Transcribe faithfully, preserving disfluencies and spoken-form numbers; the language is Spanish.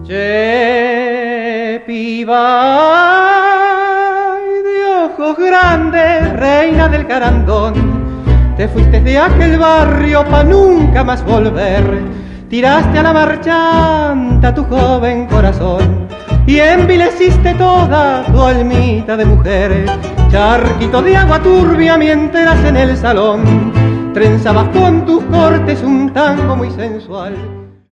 Che, piba de ojos grandes, reina del carandón, te fuiste de aquel barrio pa' nunca más volver. Tiraste a la marchanta tu joven corazón y envileciste toda tu almita de mujer. Charquito de agua turbia mientras en el salón trenzabas con tus cortes un tango muy sensual.